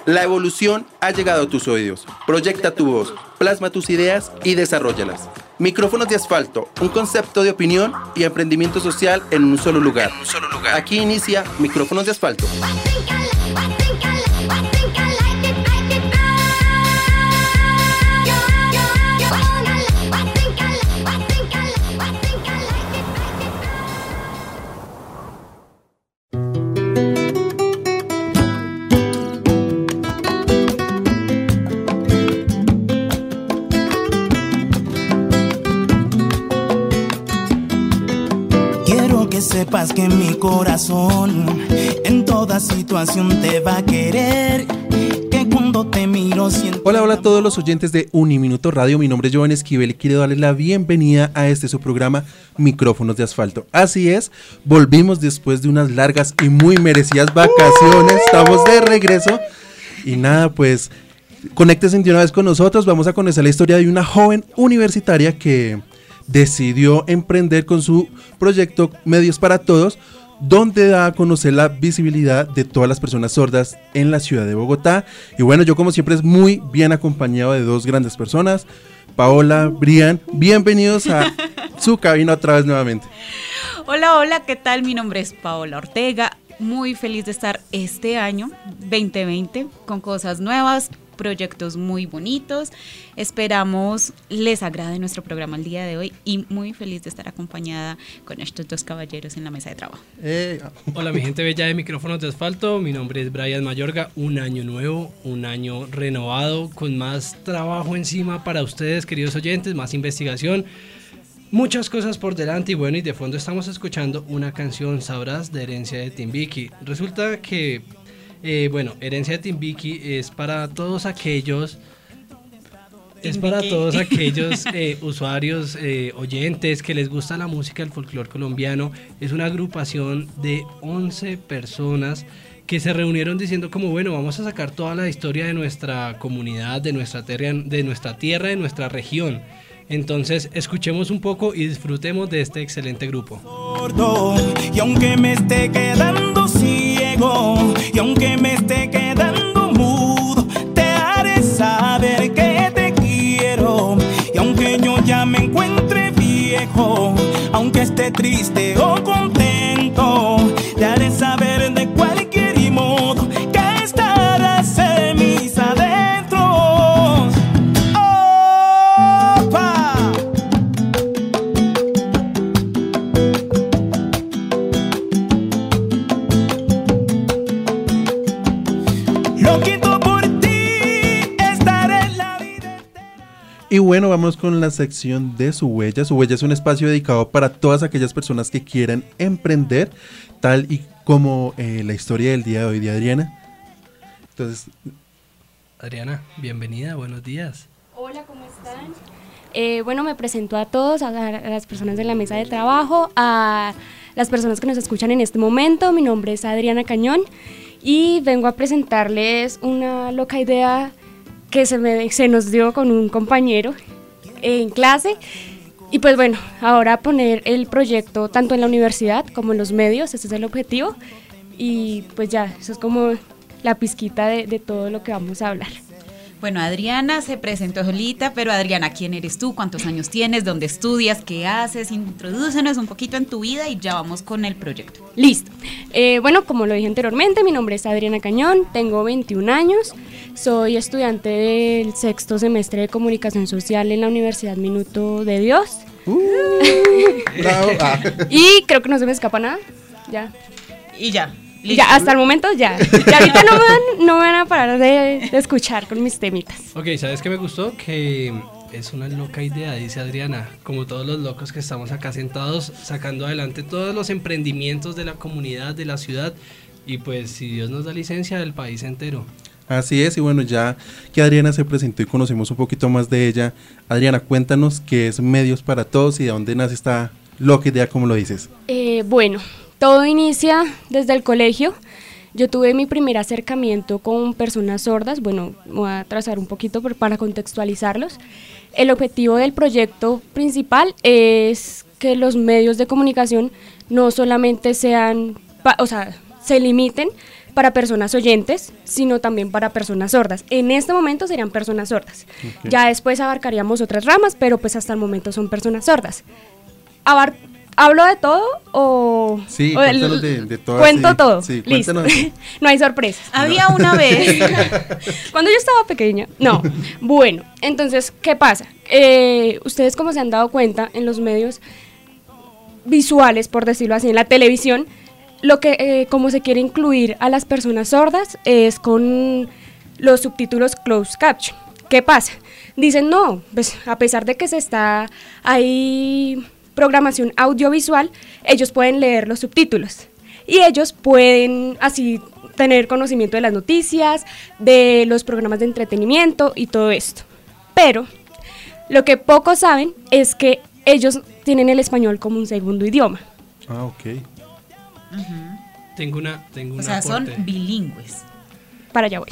La evolución ha llegado a tus oídos. Proyecta tu voz, plasma tus ideas y desarróllalas. Micrófonos de Asfalto, un concepto de opinión y emprendimiento social en un solo lugar. Aquí inicia Micrófonos de Asfalto. Sepas que mi corazón en toda situación te va a querer, que cuando te miro siento... Hola a todos los oyentes de Uniminuto Radio, mi nombre es Joven Esquivel y quiero darles la bienvenida a su programa Micrófonos de Asfalto. Así es, volvimos después de unas largas y muy merecidas vacaciones, estamos de regreso y nada, pues conéctense de una vez con nosotros, vamos a conocer la historia de una joven universitaria que decidió emprender con su proyecto Medios para Todos, donde da a conocer la visibilidad de todas las personas sordas en la ciudad de Bogotá. Y bueno, yo como siempre es muy bien acompañado de dos grandes personas, Paola, Brian, bienvenidos a su cabina otra vez nuevamente. Hola, ¿qué tal? Mi nombre es Paola Ortega, muy feliz de estar este año 2020 con cosas nuevas, proyectos muy bonitos. Esperamos les agrade nuestro programa el día de hoy y muy feliz de estar acompañada con estos dos caballeros en la mesa de trabajo. Hola mi gente bella de Micrófonos de Asfalto, mi nombre es Brian Mayorga, un año nuevo, un año renovado, con más trabajo encima para ustedes queridos oyentes, más investigación, muchas cosas por delante y bueno, y de fondo estamos escuchando una canción, Sabrás, de Herencia de Timbiqui. Resulta que Herencia de Timbiqui es para todos aquellos usuarios, oyentes que les gusta la música del folclore colombiano. Es una agrupación de 11 personas que se reunieron diciendo como bueno, vamos a sacar toda la historia de nuestra comunidad, de nuestra tierra, de nuestra región. Entonces escuchemos un poco y disfrutemos de este excelente grupo. Y aunque me esté quedando ciego, y aunque me esté quedando mudo, te haré saber que te quiero. Y aunque yo ya me encuentre viejo, aunque esté triste o contento, te haré saber de cualquier modo que estarás en mis adentros. Y bueno, vamos con la sección de Su Huella. Su Huella es un espacio dedicado para todas aquellas personas que quieran emprender, tal y como la historia del día de hoy de Adriana. Entonces, Adriana, bienvenida, buenos días. Hola, ¿cómo están? Bueno, me presento a todos, a las personas de la mesa de trabajo, a las personas que nos escuchan en este momento. Mi nombre es Adriana Cañón y vengo a presentarles una loca idea que se nos dio con un compañero en clase y pues bueno, ahora poner el proyecto tanto en la universidad como en los medios, ese es el objetivo y pues ya, eso es como la pizquita de todo lo que vamos a hablar. Bueno, Adriana se presentó solita, pero Adriana, ¿quién eres tú? ¿Cuántos años tienes? ¿Dónde estudias? ¿Qué haces? Introdúcenos un poquito en tu vida y ya vamos con el proyecto. Listo. Bueno, como lo dije anteriormente, mi nombre es Adriana Cañón, tengo 21 años, soy estudiante del 6º semestre de Comunicación Social en la Universidad Minuto de Dios. Bravo. Y creo que no se me escapa nada, ya. Y ya. Listo. Ya, hasta el momento ya. Y ahorita no me van a parar de escuchar con mis temitas. Ok, ¿sabes qué me gustó? Que es una loca idea, dice Adriana, como todos los locos que estamos acá sentados, sacando adelante todos los emprendimientos de la comunidad, de la ciudad, y pues si Dios nos da licencia, del país entero. Así es, y bueno, ya que Adriana se presentó y conocemos un poquito más de ella, Adriana, cuéntanos qué es Medios para Todos y de dónde nace esta loca idea, como lo dices. Bueno, todo inicia desde el colegio. Yo tuve mi primer acercamiento con personas sordas, bueno, voy a trazar un poquito para contextualizarlos. El objetivo del proyecto principal es que los medios de comunicación no solamente se limiten para personas oyentes, sino también para personas sordas. En este momento serían personas sordas. Ok. Ya después abarcaríamos otras ramas, pero pues hasta el momento son personas sordas. ¿Hablo de todo o...? Sí, o cuéntanos de todo. Cuento sí. todo, Sí, listo. cuéntanos. No hay sorpresas. Había una vez. Cuando yo estaba pequeña, no. Bueno, entonces, ¿qué pasa? Ustedes, como se han dado cuenta, en los medios visuales, por decirlo así, en la televisión, lo que como se quiere incluir a las personas sordas es con los subtítulos closed caption. ¿Qué pasa? Dicen, no, pues a pesar de que se está ahí programación audiovisual, ellos pueden leer los subtítulos y ellos pueden así tener conocimiento de las noticias, de los programas de entretenimiento y todo esto. Pero lo que pocos saben es que ellos tienen el español como un segundo idioma. Ah, ok. Tengo un O sea, son aporte. bilingües. Para allá voy.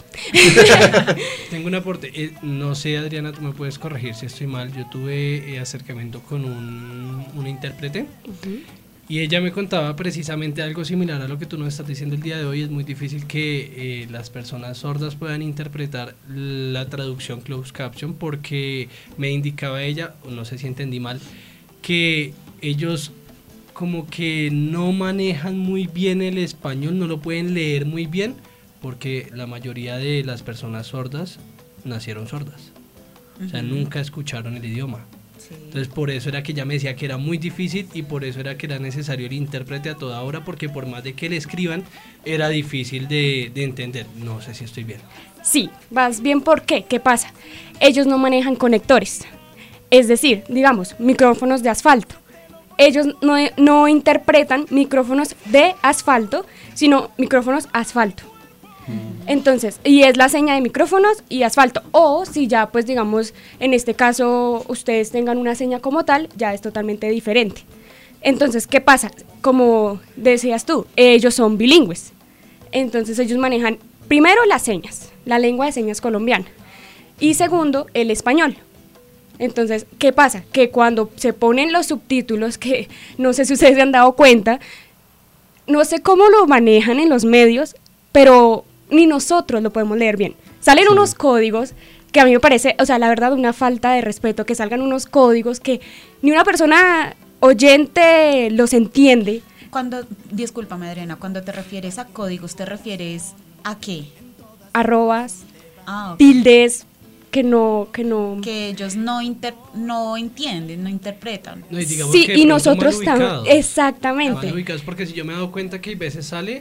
Tengo un aporte. No sé, Adriana, tú me puedes corregir si estoy mal. Yo tuve acercamiento con una intérprete y ella me contaba precisamente algo similar a lo que tú nos estás diciendo el día de hoy. Es muy difícil que las personas sordas puedan interpretar la traducción closed caption porque me indicaba ella, no sé si entendí mal, que ellos como que no manejan muy bien el español, no lo pueden leer muy bien, porque la mayoría de las personas sordas nacieron sordas. O sea, nunca escucharon el idioma. Sí. Entonces, por eso era que ella me decía que era muy difícil y por eso era que era necesario el intérprete a toda hora, porque por más de que le escriban, era difícil de entender. No sé si estoy bien. Sí, vas bien. ¿Por qué? ¿Qué pasa? Ellos no manejan conectores. Es decir, digamos, micrófonos de asfalto. Ellos no interpretan micrófonos de asfalto, sino micrófonos asfalto. Entonces, y es la seña de micrófonos y asfalto. O si ya, pues digamos, en este caso ustedes tengan una seña como tal, ya es totalmente diferente. Entonces, ¿qué pasa? Como decías tú, ellos son bilingües. Entonces ellos manejan primero las señas, la lengua de señas colombiana. Y segundo, el español. Entonces, ¿qué pasa? Que cuando se ponen los subtítulos, que no sé si ustedes se han dado cuenta, no sé cómo lo manejan en los medios, pero ni nosotros lo podemos leer bien. Salen unos códigos que a mí me parece, o sea, la verdad, una falta de respeto, que salgan unos códigos que ni una persona oyente los entiende. Discúlpame, Adriana, cuando te refieres a códigos, ¿te refieres a qué? Arrobas, Ok. tildes, que no. Que ellos no entienden, no interpretan. No, y digamos Sí, que de y pronto nosotros mal también. ubicados. Exactamente. Mal ubicados, porque si yo me he dado cuenta que a veces sale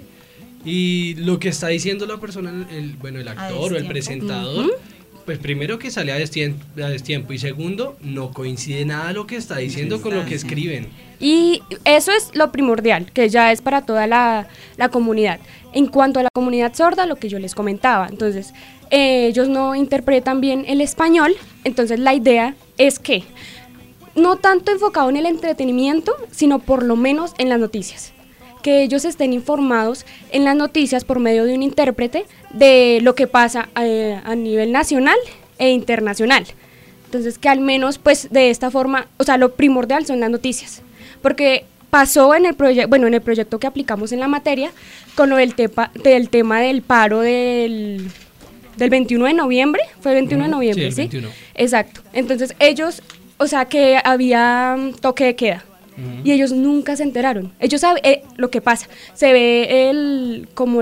y lo que está diciendo la persona, el actor o el destiempo. presentador, pues primero que sale a destiempo y segundo, no coincide nada lo que está diciendo con lo que escriben. Y eso es lo primordial, que ya es para toda la comunidad. En cuanto a la comunidad sorda, lo que yo les comentaba, entonces, ellos no interpretan bien el español, entonces la idea es que, no tanto enfocado en el entretenimiento, sino por lo menos en las noticias. Que ellos estén informados en las noticias por medio de un intérprete de lo que pasa a nivel nacional e internacional. Entonces, que al menos, pues, de esta forma, o sea, lo primordial son las noticias. Porque pasó en el proyecto que aplicamos en la materia, con lo del tema del paro del 21 de noviembre, fue el 21 de noviembre, Sí, el 21. Exacto. Entonces, ellos, o sea, que había toque de queda. Y ellos nunca se enteraron. Ellos saben lo que pasa. Se ve como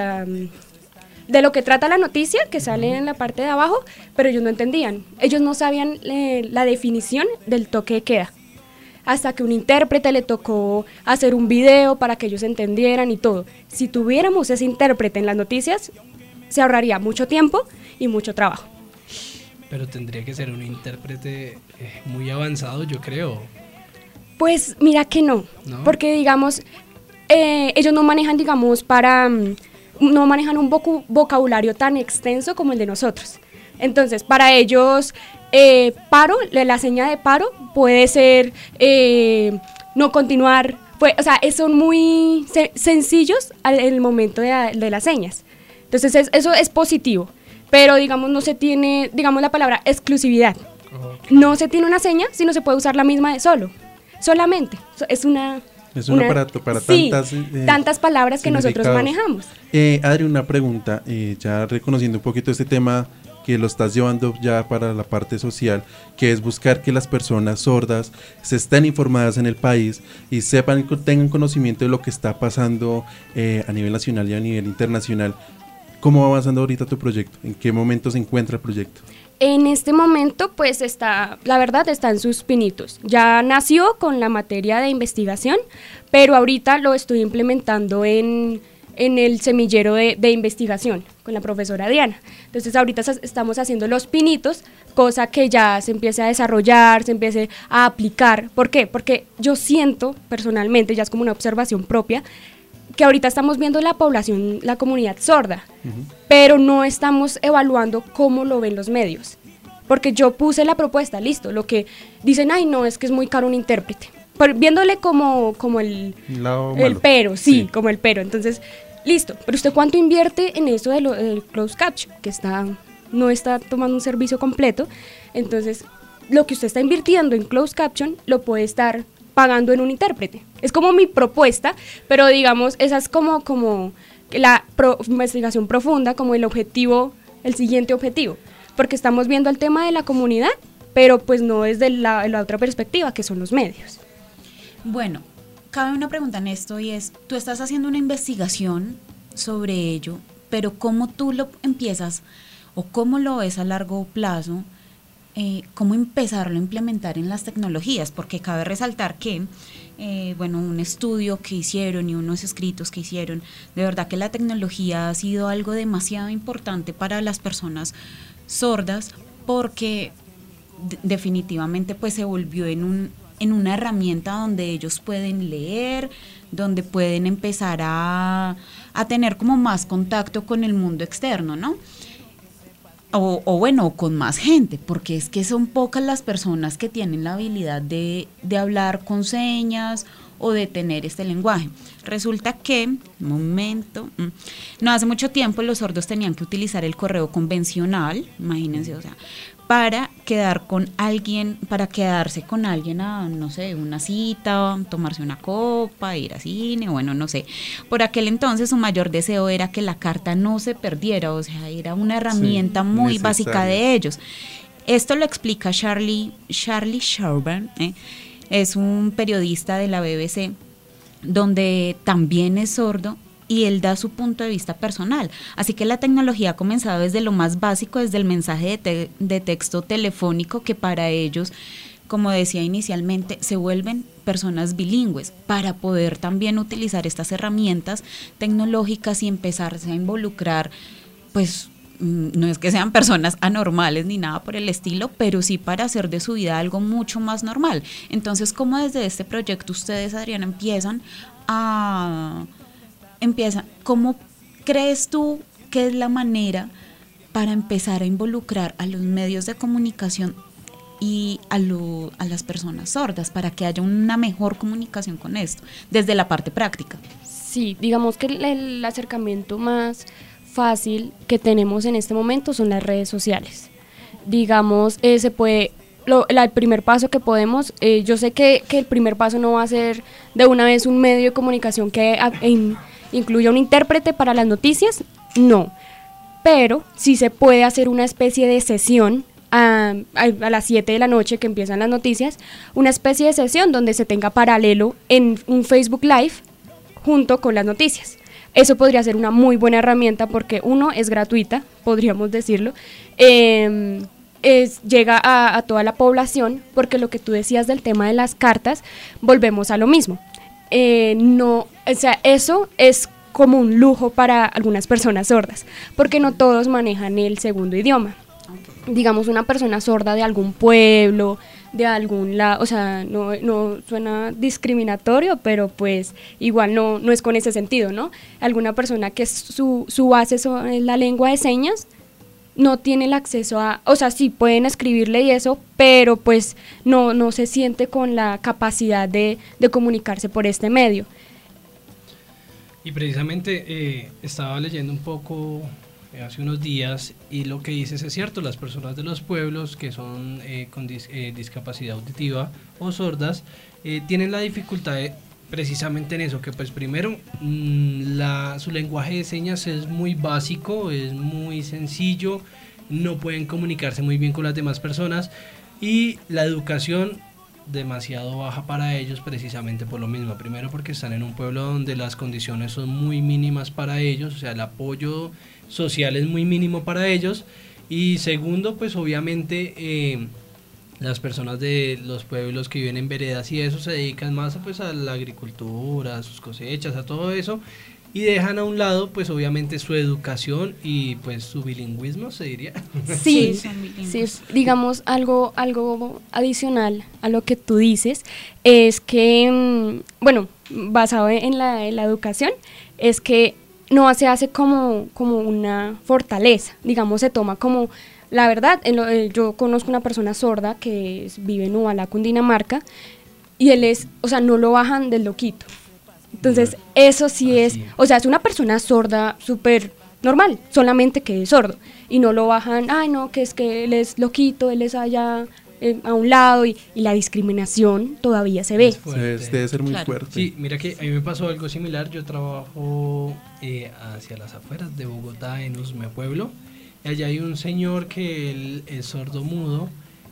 de lo que trata la noticia, que sale en la parte de abajo, pero ellos no entendían. Ellos no sabían la definición del toque de queda. Hasta que un intérprete le tocó hacer un video para que ellos entendieran y todo. Si tuviéramos ese intérprete en las noticias, se ahorraría mucho tiempo y mucho trabajo. Pero tendría que ser un intérprete muy avanzado, yo creo. Pues mira que no, ¿No? porque digamos, ellos no manejan, digamos, no manejan un vocabulario tan extenso como el de nosotros. Entonces, para ellos, la seña de paro puede ser no continuar, o sea, son muy sencillos en el momento de las señas. Entonces, eso es positivo, pero digamos, no se tiene, digamos, la palabra exclusividad. Okay. No se tiene una seña, sino se puede usar la misma de solamente. Es una Es un aparato para sí, tantas palabras que nosotros manejamos. Adri, una pregunta, ya reconociendo un poquito este tema que lo estás llevando ya para la parte social, que es buscar que las personas sordas se estén informadas en el país y sepan, tengan conocimiento de lo que está pasando a nivel nacional y a nivel internacional. ¿Cómo va avanzando ahorita tu proyecto? ¿En qué momento se encuentra el proyecto? En este momento, pues la verdad está en sus pinitos. Ya nació con la materia de investigación, pero ahorita lo estoy implementando en el semillero de investigación con la profesora Diana. Entonces ahorita estamos haciendo los pinitos, cosa que ya se empiece a desarrollar, se empiece a aplicar. ¿Por qué? Porque yo siento personalmente, ya es como una observación propia, que ahorita estamos viendo la población, la comunidad sorda, pero no estamos evaluando cómo lo ven los medios. Porque yo puse la propuesta, listo, lo que dicen, ay no, es que es muy caro un intérprete. Pero viéndole como el pero, sí, como el pero. Entonces, listo, pero ¿usted cuánto invierte en eso del closed caption? Que no está tomando un servicio completo. Entonces, lo que usted está invirtiendo en closed caption lo puede estar pagando en un intérprete. Es como mi propuesta, pero digamos, esa es como la investigación profunda, como el siguiente objetivo, porque estamos viendo el tema de la comunidad, pero pues no desde la otra perspectiva, que son los medios. Bueno, cabe una pregunta en esto y es, tú estás haciendo una investigación sobre ello, pero ¿cómo tú lo empiezas o cómo lo ves a largo plazo? Cómo empezarlo a implementar en las tecnologías, porque cabe resaltar que, un estudio que hicieron y unos escritos que hicieron, de verdad que la tecnología ha sido algo demasiado importante para las personas sordas, porque definitivamente pues se volvió en una herramienta donde ellos pueden leer, donde pueden empezar a tener como más contacto con el mundo externo, ¿no? O con más gente, porque es que son pocas las personas que tienen la habilidad de hablar con señas o de tener este lenguaje. Resulta que, no hace mucho tiempo los sordos tenían que utilizar el correo convencional, imagínense, o sea, para quedarse con alguien a, no sé, una cita, tomarse una copa, ir a cine, bueno, no sé. Por aquel entonces su mayor deseo era que la carta no se perdiera, o sea, era una herramienta muy básica de ellos. Esto lo explica Charlie Sherburne, es un periodista de la BBC, donde también es sordo, y él da su punto de vista personal. Así que la tecnología ha comenzado desde lo más básico, desde el mensaje de texto telefónico, que para ellos, como decía inicialmente, se vuelven personas bilingües para poder también utilizar estas herramientas tecnológicas y empezarse a involucrar, pues no es que sean personas anormales ni nada por el estilo, pero sí para hacer de su vida algo mucho más normal. Entonces, ¿cómo desde este proyecto ustedes, Adriana, cómo crees tú que es la manera para empezar a involucrar a los medios de comunicación y a las personas sordas, para que haya una mejor comunicación con esto, desde la parte práctica? Sí, digamos que el acercamiento más fácil que tenemos en este momento son las redes sociales. Digamos, el primer paso que podemos, yo sé que el primer paso no va a ser de una vez un medio de comunicación que incluya un intérprete para las noticias, no, pero sí se puede hacer una especie de sesión a las 7 de la noche que empiezan las noticias, una especie de sesión donde se tenga paralelo en un Facebook Live junto con las noticias. Eso podría ser una muy buena herramienta porque uno, es gratuita, podríamos decirlo, llega a toda la población, porque lo que tú decías del tema de las cartas, volvemos a lo mismo. Eso es como un lujo para algunas personas sordas, porque no todos manejan el segundo idioma. Okay. Digamos, una persona sorda de algún pueblo, de algún lado, o sea, no suena discriminatorio, pero pues igual no es con ese sentido, ¿no? Alguna persona que su base es la lengua de señas, no tiene el acceso o sea, sí pueden escribirle y eso, pero pues no se siente con la capacidad de comunicarse por este medio. Y precisamente estaba leyendo un poco hace unos días y lo que dices es cierto, las personas de los pueblos que son con discapacidad auditiva o sordas tienen la dificultad precisamente en eso, que pues primero su lenguaje de señas es muy básico, es muy sencillo, no pueden comunicarse muy bien con las demás personas y la educación demasiado baja para ellos precisamente por lo mismo. Primero porque están en un pueblo donde las condiciones son muy mínimas para ellos, o sea, el apoyo social es muy mínimo para ellos, y segundo pues obviamente las personas de los pueblos que viven en veredas y eso se dedican más pues a la agricultura, a sus cosechas, a todo eso, y dejan a un lado pues obviamente su educación y pues su bilingüismo, se diría. Sí, son bilingües. sí, digamos algo adicional a lo que tú dices es que, bueno, basado en la educación, es que no se hace como una fortaleza, digamos, se toma como, la verdad, yo conozco una persona sorda que vive en Ubalá, Cundinamarca, y él es, o sea, no lo bajan del loquito. Entonces, eso sí es, o sea, es una persona sorda súper normal, solamente que es sordo, y no lo bajan, ay no, que es que él es loquito, él es allá a un lado, y la discriminación todavía se ve. Debe ser muy fuerte. Sí, mira que a mí me pasó algo similar. Yo trabajo hacia las afueras de Bogotá, en Usme Pueblo, y allá hay un señor que él es sordo mudo,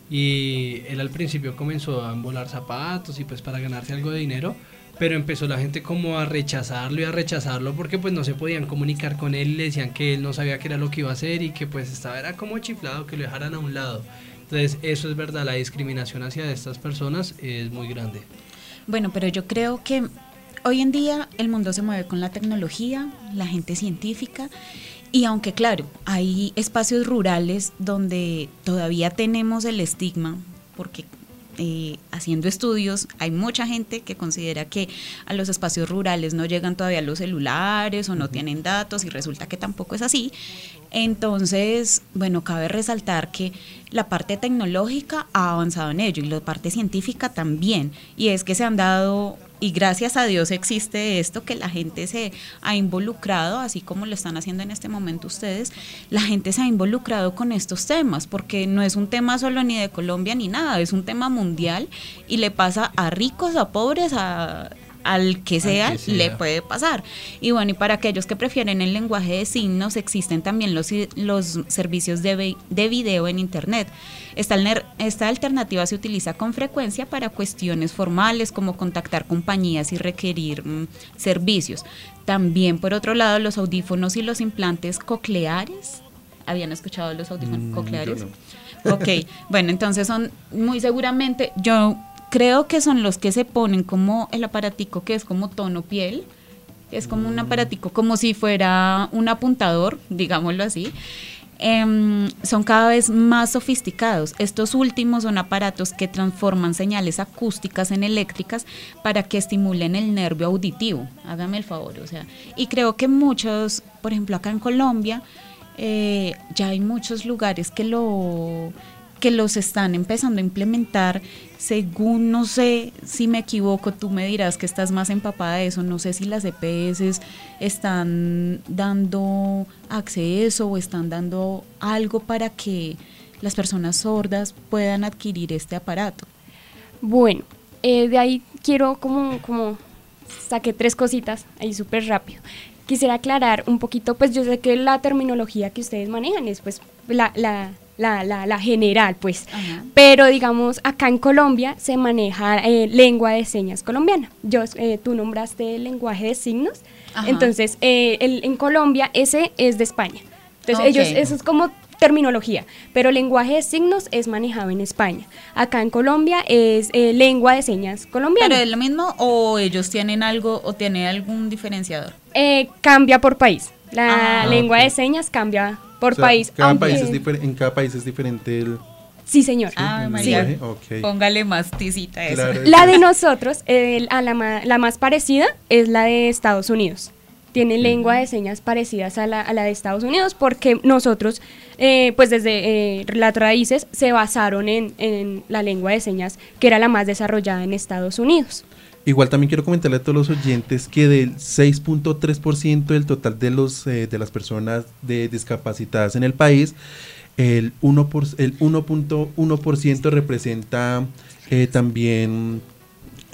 y él al principio comenzó a embolar zapatos y pues para ganarse algo de dinero, pero empezó la gente como a rechazarlo porque pues no se podían comunicar con él, le decían que él no sabía qué era lo que iba a hacer y que pues era como chiflado, que lo dejaran a un lado. Entonces eso es verdad, la discriminación hacia estas personas es muy grande. Bueno, pero yo creo que hoy en día el mundo se mueve con la tecnología, la gente científica, y aunque claro, hay espacios rurales donde todavía tenemos el estigma, porque haciendo estudios hay mucha gente que considera que a los espacios rurales no llegan todavía los celulares o no tienen datos, y resulta que tampoco es así. Entonces, bueno, cabe resaltar que la parte tecnológica ha avanzado en ello y la parte científica también, y es que se han dado, y gracias a Dios existe esto, que la gente se ha involucrado, así como lo están haciendo en este momento ustedes, la gente se ha involucrado con estos temas, porque no es un tema solo ni de Colombia ni nada, es un tema mundial y le pasa a ricos, a pobres, al que sea, le puede pasar. Y bueno, y para aquellos que prefieren el lenguaje de signos, existen también los servicios de video en internet. Esta alternativa se utiliza con frecuencia para cuestiones formales como contactar compañías y requerir servicios. También, por otro lado, los audífonos y los implantes cocleares. ¿Habían escuchado los audífonos cocleares? Yo no. Ok, bueno, entonces son muy seguramente, yo creo que son los que se ponen como el aparatico que es como tono piel, es como un aparatico como si fuera un apuntador, digámoslo así. Son cada vez más sofisticados. Estos últimos son aparatos que transforman señales acústicas en eléctricas para que estimulen el nervio auditivo, hágame el favor, o sea, y creo que muchos, por ejemplo acá en Colombia, ya hay muchos lugares que los están empezando a implementar, según, no sé si me equivoco, tú me dirás que estás más empapada de eso, no sé si las EPS están dando acceso o están dando algo para que las personas sordas puedan adquirir este aparato. Bueno, de ahí quiero como saqué 3 cositas ahí súper rápido. Quisiera aclarar un poquito, pues yo sé que la terminología que ustedes manejan es pues la general, pues. Ajá. Pero digamos, acá en Colombia se maneja lengua de señas colombiana. Tú nombraste el lenguaje de signos. Ajá. Entonces, en Colombia ese es de España. Entonces, okay, eso es como terminología, pero lenguaje de signos es manejado en España. Acá en Colombia es lengua de señas colombiana. ¿Pero es lo mismo o ellos tienen algo o tienen algún diferenciador? Cambia por país. La lengua de señas cambia por país. En cada país es diferente el... Sí, señor. María, sí. Okay. Póngale más tisita a eso. Claro, la de nosotros, la más parecida es la de Estados Unidos. Tiene lengua de señas parecidas a la de Estados Unidos porque nosotros, pues desde las raíces, se basaron en la lengua de señas que era la más desarrollada en Estados Unidos. Igual también quiero comentarle a todos los oyentes que del 6.3% del total de las personas discapacitadas en el país, el 1.1% representa también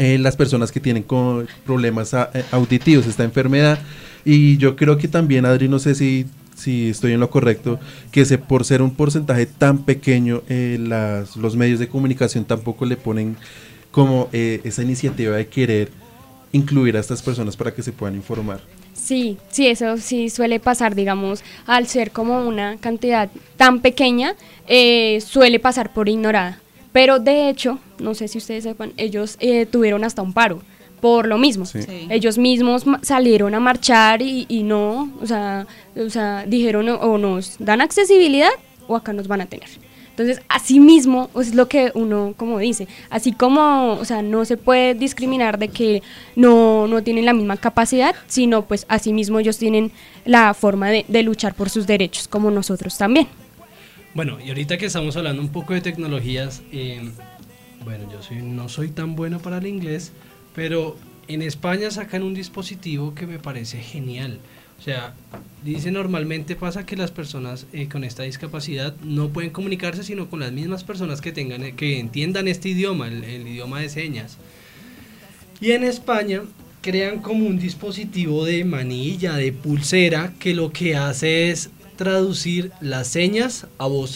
las personas que tienen problemas auditivos, esta enfermedad. Y yo creo que también, Adri, no sé si estoy en lo correcto, que por ser un porcentaje tan pequeño, los medios de comunicación tampoco le ponen como esa iniciativa de querer incluir a estas personas para que se puedan informar. Sí, eso sí suele pasar, digamos, al ser como una cantidad tan pequeña, suele pasar por ignorada. Pero de hecho, no sé si ustedes sepan, ellos tuvieron hasta un paro por lo mismo. Sí. Sí. Ellos mismos salieron a marchar y no, o sea, dijeron o nos dan accesibilidad o acá nos van a tener. Entonces, así mismo es lo que uno como dice, así como, o sea, no se puede discriminar de que no tienen la misma capacidad, sino pues así mismo ellos tienen la forma de luchar por sus derechos, como nosotros también. Bueno, y ahorita que estamos hablando un poco de tecnologías, bueno, no soy tan bueno para el inglés, pero en España sacan un dispositivo que me parece genial. O sea, dice normalmente pasa que las personas con esta discapacidad no pueden comunicarse sino con las mismas personas que entiendan este idioma, el idioma de señas. Y en España crean como un dispositivo de manilla, de pulsera, que lo que hace es traducir las señas a voz.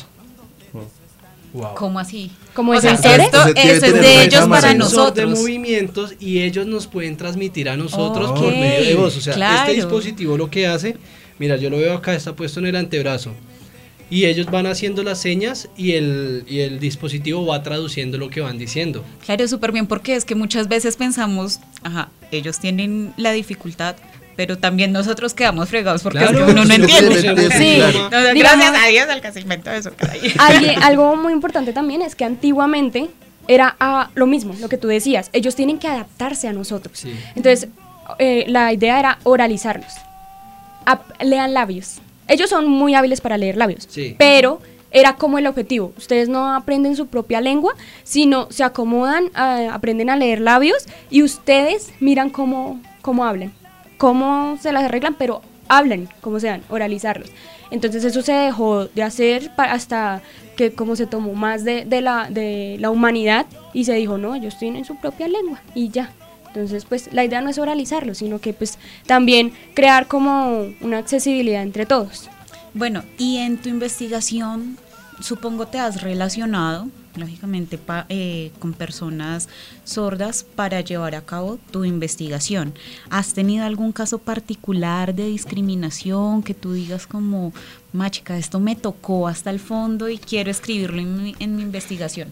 Wow. ¿Cómo así? ¿Como o sea, sensores? esto Entonces, es tiene de una ellos cámara. para Sensor Sensor de nosotros. movimientos y ellos nos pueden transmitir a nosotros Ok, por medio de voz. O sea, claro. este dispositivo lo que hace, mira, yo lo veo acá, está puesto en el antebrazo. Y ellos van haciendo las señas y el dispositivo va traduciendo lo que van diciendo. Claro, súper bien, porque es que muchas veces pensamos, ajá, ellos tienen la dificultad, pero también nosotros quedamos fregados porque Claro, es que uno no sí, entiende. sí, Sí, No, gracias digamos- a Dios al que se inventó eso. caray. Algo muy importante también es que antiguamente era lo mismo, lo que tú decías, ellos tienen que adaptarse a nosotros. Sí. Entonces, la idea era oralizarlos. Lean labios. Ellos son muy hábiles para leer labios, Sí. pero era como el objetivo. Ustedes no aprenden su propia lengua, sino se acomodan, aprenden a leer labios y ustedes miran cómo hablan, cómo se las arreglan, pero hablan, como sean, oralizarlos. Entonces eso se dejó de hacer hasta que como se tomó más de la humanidad y se dijo, no, ellos tienen su propia lengua y ya. Entonces, pues la idea no es oralizarlo, sino que pues también crear como una accesibilidad entre todos. Bueno, y en tu investigación, supongo te has relacionado, lógicamente, con personas sordas para llevar a cabo tu investigación. ¿Has tenido algún caso particular de discriminación que tú digas como, machica, esto me tocó hasta el fondo y quiero escribirlo en mi investigación?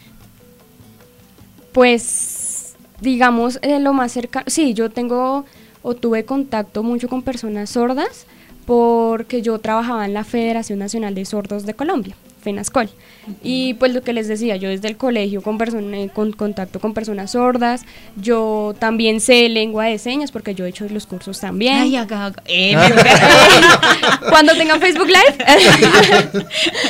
Pues, digamos, lo más cercano, sí, yo tuve contacto mucho con personas sordas porque yo trabajaba en la Federación Nacional de Sordos de Colombia, FENASCOL. Y pues lo que les decía, yo desde el colegio con contacto con personas sordas, yo también sé lengua de señas porque yo he hecho los cursos también. Ay, acá. Cuando tengan Facebook Live.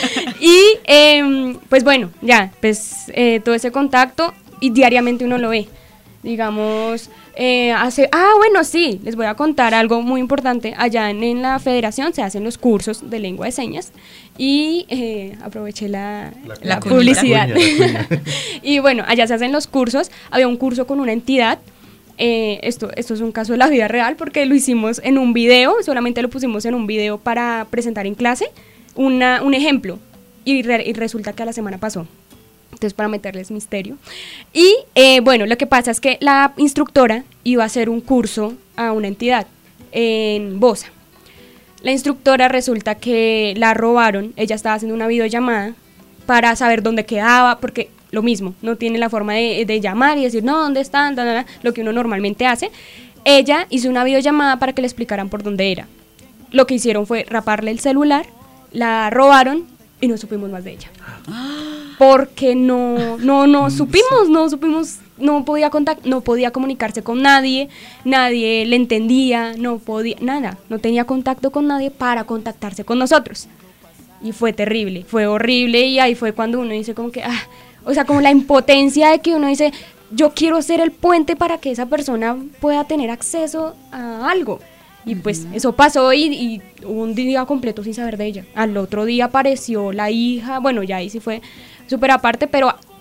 Y pues bueno, ya, pues todo ese contacto y diariamente uno lo ve. Digamos, bueno, sí, les voy a contar algo muy importante. Allá en la federación se hacen los cursos de lengua de señas y aproveché la publicidad. La cuña. Y bueno, allá se hacen los cursos. Había un curso con una entidad. Esto es un caso de la vida real porque lo hicimos en un video, solamente lo pusimos en un video para presentar en clase un ejemplo y resulta que a la semana pasó. Entonces, para meterles misterio. Y bueno, lo que pasa es que la instructora iba a hacer un curso a una entidad en Bosa. La instructora resulta que la robaron, ella estaba haciendo una videollamada para saber dónde quedaba, porque lo mismo, no tiene la forma de llamar y decir, no, ¿dónde están? Lo que uno normalmente hace. Ella hizo una videollamada para que le explicaran por dónde era. Lo que hicieron fue raparle el celular, la robaron y no supimos más de ella. Porque no supimos, no podía comunicarse con nadie le entendía, no tenía contacto con nadie para contactarse con nosotros. Y fue terrible, fue horrible y ahí fue cuando uno dice como que, o sea, como la impotencia de que uno dice, yo quiero ser el puente para que esa persona pueda tener acceso a algo. Y pues eso pasó y un día completo sin saber de ella. Al otro día apareció la hija, bueno, ya ahí sí fue súper aparte, pero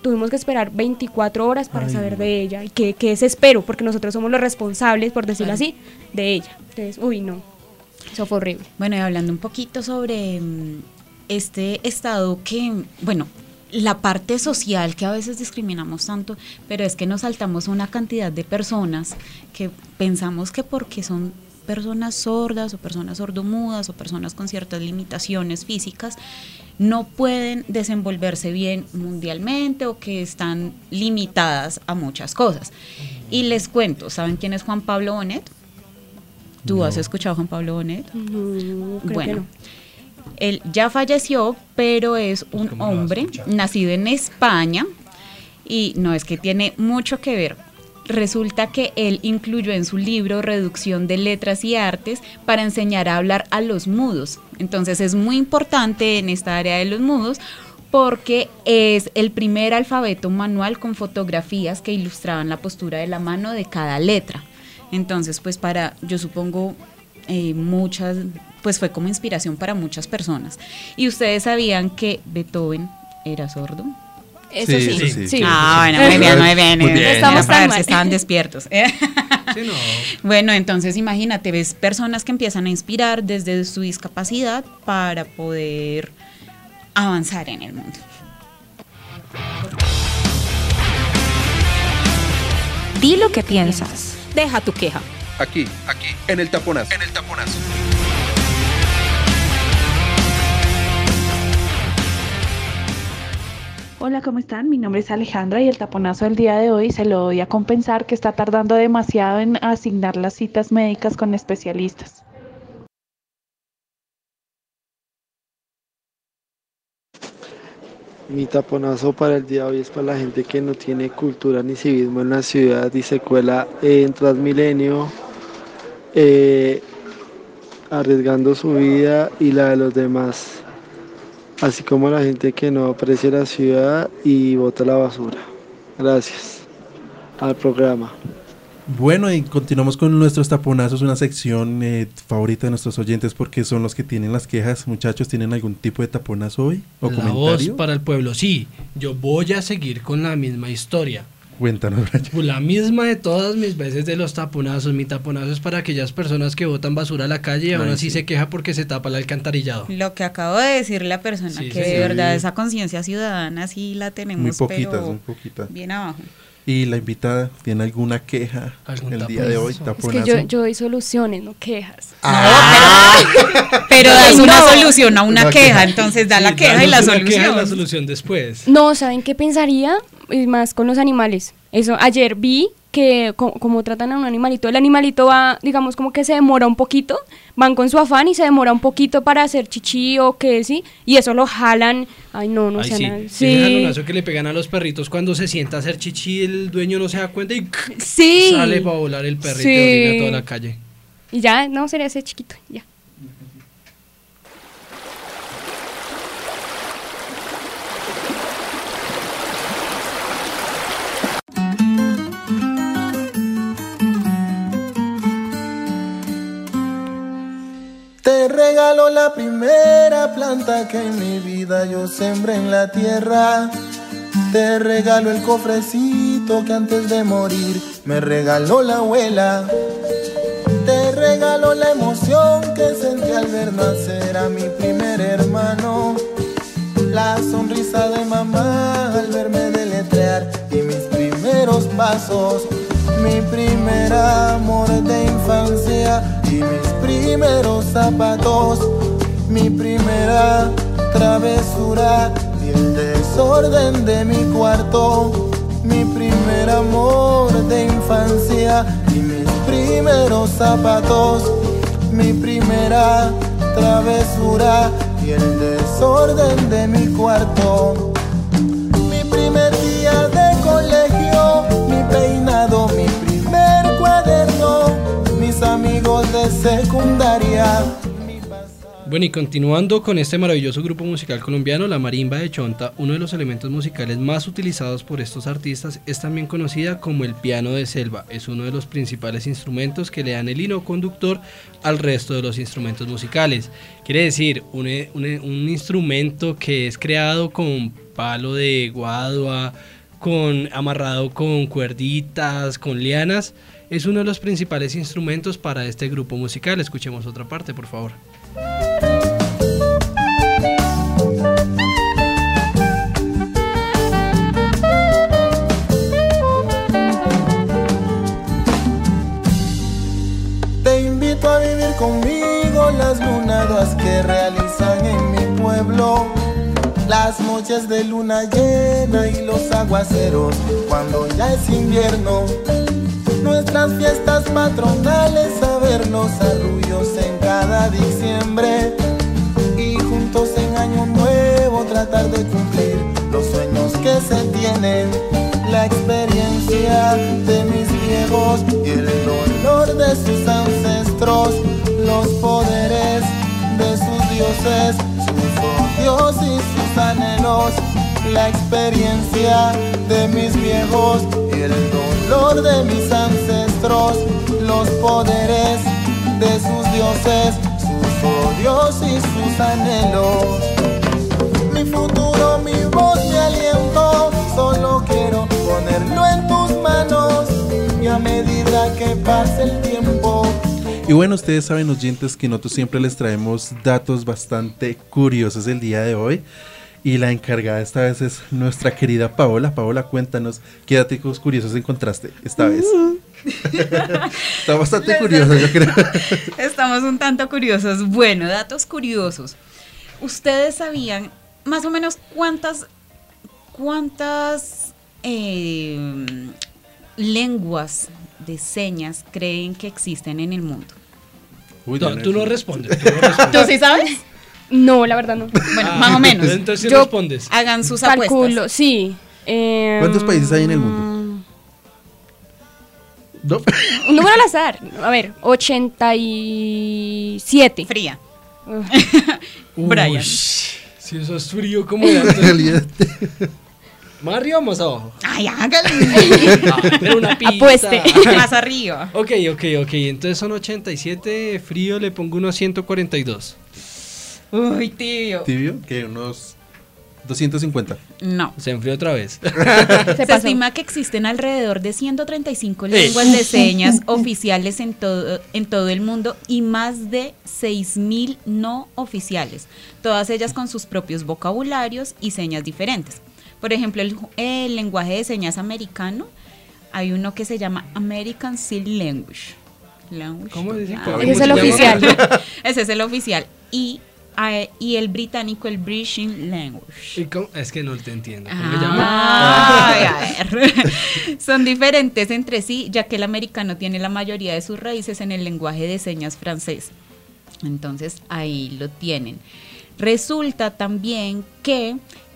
tuvimos que esperar 24 horas para Ay, saber no. de ella. Y que es espero, porque nosotros somos los responsables, por decirlo Claro. así, de ella. Entonces, uy, no, eso fue horrible. Bueno, y hablando un poquito sobre este estado que, bueno, la parte social que a veces discriminamos tanto, pero es que nos saltamos una cantidad de personas que pensamos que porque son personas sordas o personas sordomudas o personas con ciertas limitaciones físicas no pueden desenvolverse bien mundialmente o que están limitadas a muchas cosas. Y les cuento, ¿saben quién es Juan Pablo Bonet? ¿Tú No. has escuchado a Juan Pablo Bonet? No, creo Bueno, que no. él ya falleció, pero es un ¿Cómo lo vas a hombre escuchar? nacido en España y no es que tiene mucho que ver. Resulta que él incluyó en su libro Reducción de Letras y Artes para enseñar a hablar a los mudos. Entonces es muy importante en esta área de los mudos porque es el primer alfabeto manual con fotografías que ilustraban la postura de la mano de cada letra. Entonces, pues yo supongo, muchas, pues fue como inspiración para muchas personas. ¿Y ustedes sabían que Beethoven era sordo? Eso Sí, sí, eso sí. sí. Ah, bueno, muy bien, muy bien. Muy bien. Estamos Para tan ver mal. si estaban despiertos. Sí, no. Bueno, entonces imagínate, ves personas que empiezan a inspirar desde su discapacidad para poder avanzar en el mundo. Di lo que piensas. Deja tu queja. Aquí, en el taponazo. Hola, ¿cómo están? Mi nombre es Alejandra y el taponazo del día de hoy se lo doy a compensar que está tardando demasiado en asignar las citas médicas con especialistas. Mi taponazo para el día de hoy es para la gente que no tiene cultura ni civismo en la ciudad y se cuela en Transmilenio, arriesgando su vida y la de los demás, así como la gente que no aprecia la ciudad y bota la basura. Gracias al programa. Bueno, y continuamos con nuestros taponazos, una sección favorita de nuestros oyentes porque son los que tienen las quejas. Muchachos, ¿tienen algún tipo de taponazo hoy o La comentario? voz para el pueblo, sí. Yo voy a seguir con la misma historia. Cuéntanos, Brian. Pues la misma de todas mis veces de los taponazos. Mi taponazo es para aquellas personas que botan basura a la calle y aún Ay, así sí. se queja porque se tapa el alcantarillado. Lo que acabo de decir la persona, Sí, que sí, de sí. verdad esa conciencia ciudadana sí la tenemos, Muy poquitas, pero muy poquitas. bien abajo. Y la invitada, ¿tiene alguna queja ¿Algún el día de hoy? taponazo? Es que Taponazo. yo doy soluciones, no quejas. Pero das Ay, una no. solución a una Una queja, queja. entonces da Sí, la queja y la danos una queja y solución. la solución después. No, ¿saben qué pensaría? Y más con los animales. Eso, ayer vi que como tratan a un animalito, el animalito va, digamos, como que se demora un poquito, van con su afán y se demora un poquito para hacer chichi o qué, sí, y eso lo jalan. Ay, no, no Ay, sé sí. nada. Ese jalonazo que le pegan a los perritos cuando se sienta a hacer chichi, el dueño no se da cuenta y Sí. sale para volar el perrito Sí. y orina toda la calle. Y ya, no, sería ese chiquito, ya. Te regalo la primera planta que en mi vida yo sembré en la tierra. Te regalo el cofrecito que antes de morir me regaló la abuela. Te regalo la emoción que sentí al ver nacer a mi primer hermano. La sonrisa de mamá al verme deletrear y mis primeros pasos. Mi primer amor de infancia y mis primeros zapatos. Mi primera travesura y el desorden de mi cuarto. Mi primer amor de infancia y mis primeros zapatos. Mi primera travesura y el desorden de mi cuarto. Mi primer día de colegio, mi peinado, mi primer cuaderno, mis amigos de secundaria. Bueno, y continuando con este maravilloso grupo musical colombiano, la marimba de Chonta, uno de los elementos musicales más utilizados por estos artistas, es también conocida como el piano de selva. Es uno de los principales instrumentos que le dan el hilo conductor al resto de los instrumentos musicales. Quiere decir, un instrumento que es creado con palo de guadua, amarrado con cuerditas, con lianas. Es uno de los principales instrumentos para este grupo musical. Escuchemos otra parte, por favor. Te invito a vivir conmigo las lunadas que realizan en mi pueblo, las noches de luna llena y los aguaceros cuando ya es invierno, nuestras fiestas patronales, a ver los arrullos en cada diciembre y juntos en año nuevo tratar de cumplir los sueños que se tienen, la experiencia de mis viejos y el dolor de sus ancestros, los poderes de sus dioses, sus odios y sus anhelos, la experiencia de mis viejos y el dolor de mis ancestros, los poderes de sus dioses, sus odios y sus anhelos. Mi futuro, mi voz, mi aliento, solo quiero ponerlo en tus manos y a medida que pase el tiempo. Y bueno, ustedes saben, oyentes, que nosotros siempre les traemos datos bastante curiosos el día de hoy. Y la encargada esta vez es nuestra querida Paola. Paola, cuéntanos, ¿qué datos curiosos encontraste esta vez? Está bastante curioso, yo creo. Estamos un tanto curiosos. Bueno, datos curiosos. ¿Ustedes sabían más o menos cuántas lenguas de señas creen que existen en el mundo? Uy, Tú no respondes. ¿Tú sí sabes? No, la verdad no. Bueno, más o menos. Entonces Yo respondes. Hagan sus Calculo, apuestas. sí. ¿Cuántos países hay en el mundo? ¿No? Un número al azar. A ver, 87. Fría. Uy, Brian. si eso es frío, ¿cómo era? En realidad. ¿Más arriba o más abajo? Ay, hágale. Pero una pista. Apueste. Más arriba. Ok. Entonces son 87. Frío le pongo unos 142. Uy, tío. ¿Tibio? ¿Qué? Unos 250. No. Se enfrió otra vez. Se estima que existen alrededor de 135 lenguas de señas oficiales en todo el mundo y más de 6.000 no oficiales, todas ellas con sus propios vocabularios y señas diferentes. Por ejemplo, el lenguaje de señas americano, hay uno que se llama American Sign Language. ¿Cómo dice? Ese es el oficial. Ese es el oficial. Y el británico, el British Language. Es que no te entiendo. ¿Cómo A ver. Son diferentes entre sí, ya que el americano tiene la mayoría de sus raíces en el lenguaje de señas francés. Entonces, ahí lo tienen. Resulta también que